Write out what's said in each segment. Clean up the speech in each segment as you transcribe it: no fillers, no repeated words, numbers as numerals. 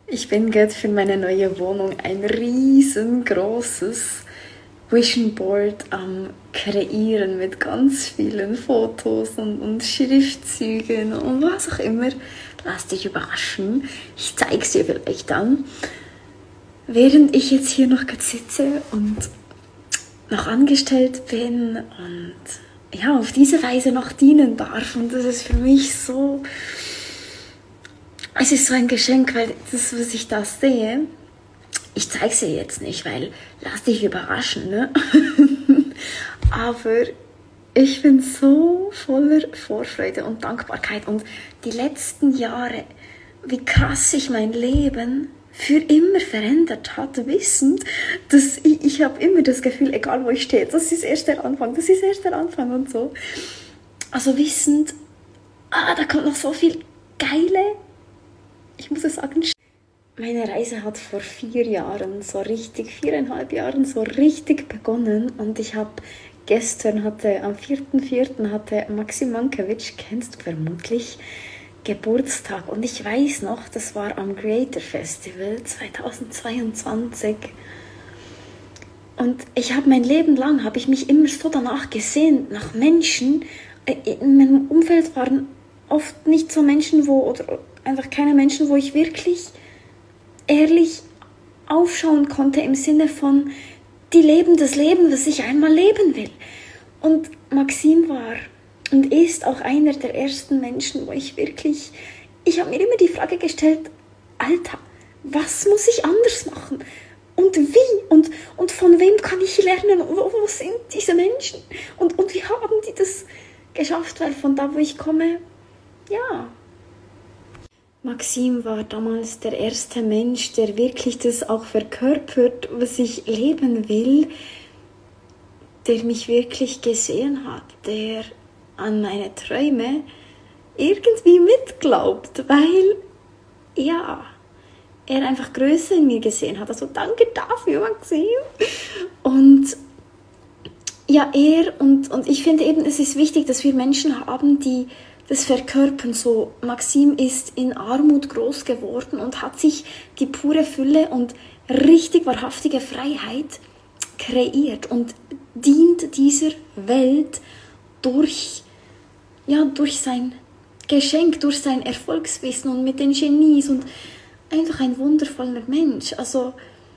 Ich bin gerade für meine neue Wohnung ein riesengroßes Vision Board am Kreieren mit ganz vielen Fotos und Schriftzügen und was auch immer. Lass dich überraschen. Ich zeige es dir vielleicht dann. Während ich jetzt hier noch sitze und noch angestellt bin und ja, auf diese Weise noch dienen darf. Und das ist für mich so... Es ist so ein Geschenk, weil das, was ich da sehe, ich zeige es dir jetzt nicht, weil lass dich überraschen, ne? Aber ich bin so voller Vorfreude und Dankbarkeit und die letzten Jahre, wie krass sich mein Leben für immer verändert hat, wissend, dass ich habe immer das Gefühl, egal wo ich stehe, das ist erst der Anfang und so. Also wissend, da kommt noch so viel geile, ich muss es sagen, meine Reise hat vor 4,5 Jahren so richtig begonnen und ich habe gestern am 4.4. hatte Maxim Mankiewicz, kennst du vermutlich, Geburtstag und ich weiß noch, das war am Creator Festival 2022 und ich habe mein Leben lang, habe ich mich immer so danach gesehnt, nach Menschen, in meinem Umfeld waren oft nicht so Menschen, oder einfach keine Menschen, wo ich wirklich ehrlich aufschauen konnte im Sinne von, die leben das Leben, das ich einmal leben will. Und Maxim war und ist auch einer der ersten Menschen, wo ich habe mir immer die Frage gestellt, Alter, was muss ich anders machen? Und wie? Und von wem kann ich lernen? Wo sind diese Menschen? Und wie haben die das geschafft? Weil von da, wo ich komme, ja. Maxim war damals der erste Mensch, der wirklich das auch verkörpert, was ich leben will, der mich wirklich gesehen hat, der an meine Träume irgendwie mitglaubt, weil, ja, er einfach Größe in mir gesehen hat. Also danke dafür, Maxim. Und ja, und ich finde eben, es ist wichtig, dass wir Menschen haben, die das verkörpern. So, Maxim ist in Armut groß geworden und hat sich die pure Fülle und richtig wahrhaftige Freiheit kreiert und dient dieser Welt durch sein Geschenk, durch sein Erfolgswissen und mit den Genies und einfach ein wundervoller Mensch. Also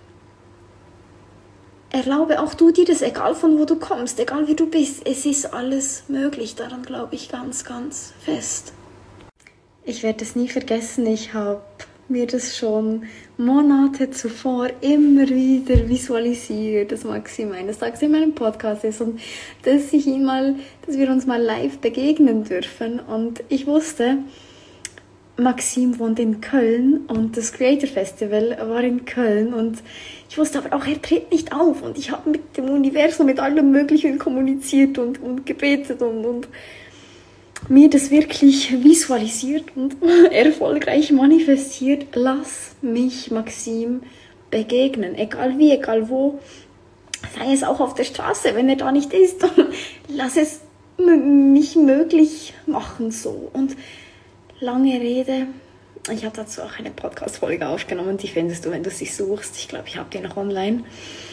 erlaube auch du dir das, egal von wo du kommst, egal wie du bist, es ist alles möglich, daran glaube ich ganz, ganz fest. Ich werde es nie vergessen, ich habe mir das schon Monate zuvor immer wieder visualisiert, dass Maxim eines Tages in meinem Podcast ist und dass wir uns mal live begegnen dürfen. Und ich wusste, Maxim wohnt in Köln und das Creator Festival war in Köln und ich wusste aber auch, er tritt nicht auf und ich habe mit dem Universum, mit allem Möglichen kommuniziert und gebetet und mir das wirklich visualisiert und erfolgreich manifestiert. Lass mich Maxim begegnen, egal wie, egal wo, sei es auch auf der Straße, wenn er da nicht ist, lass es mich möglich machen so. Und lange Rede, ich habe dazu auch eine Podcast-Folge aufgenommen, die findest du, wenn du sie suchst. Ich glaube, ich habe die noch online.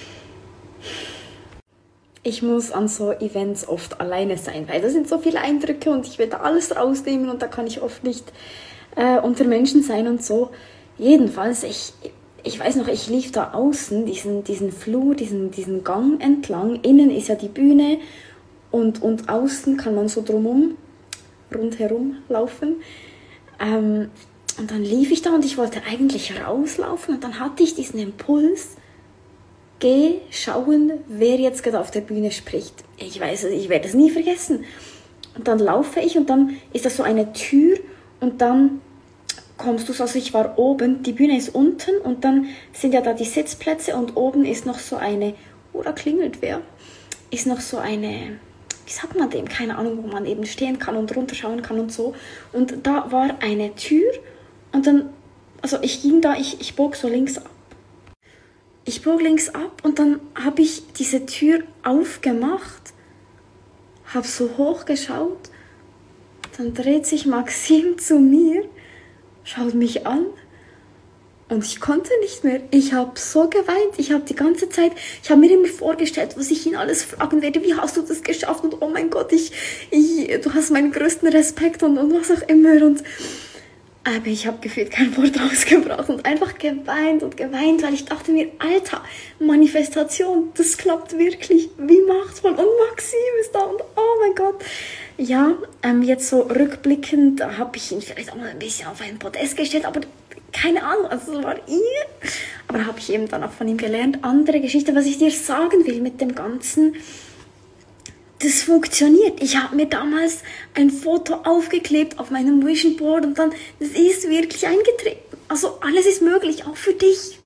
Ich muss an so Events oft alleine sein, weil da sind so viele Eindrücke und ich will da alles rausnehmen und da kann ich oft nicht unter Menschen sein und so. Jedenfalls, ich weiß noch, ich lief da außen, diesen Flur, diesen Gang entlang. Innen ist ja die Bühne und außen kann man so rundherum laufen. Und dann lief ich da und ich wollte eigentlich rauslaufen und dann hatte ich diesen Impuls, geh schauen, wer jetzt gerade auf der Bühne spricht. Ich werde es nie vergessen. Und dann laufe ich und dann ist das so eine Tür und dann kommst du, also ich war oben, die Bühne ist unten und dann sind ja da die Sitzplätze und oben ist noch so eine, da klingelt wer, ist noch so eine, wie sagt man dem, keine Ahnung, wo man eben stehen kann und runterschauen kann und so. Und da war eine Tür und dann, also ich ging da, ich bog so links ab. Ich bog links ab und dann habe ich diese Tür aufgemacht, habe so hoch geschaut, dann dreht sich Maxim zu mir, schaut mich an Und ich konnte nicht mehr. Ich habe so geweint. Ich habe die ganze Zeit, ich habe mir immer vorgestellt, was ich ihn alles fragen werde. Wie hast du das geschafft? Und oh mein Gott, du hast meinen größten Respekt und was auch immer. Aber ich habe gefühlt kein Wort rausgebracht und einfach geweint und geweint, weil ich dachte mir, Alter, Manifestation, das klappt wirklich. Wie machtvoll. Und Maxim ist da und oh mein Gott. Ja, jetzt so rückblickend, da habe ich ihn vielleicht auch mal ein bisschen auf einen Podest gestellt, aber keine Ahnung, also das war ihr. Aber da habe ich eben dann auch von ihm gelernt. Andere Geschichte, was ich dir sagen will mit dem Ganzen, das funktioniert. Ich habe mir damals ein Foto aufgeklebt auf meinem Vision Board und dann, das ist wirklich eingetreten. Also alles ist möglich, auch für dich.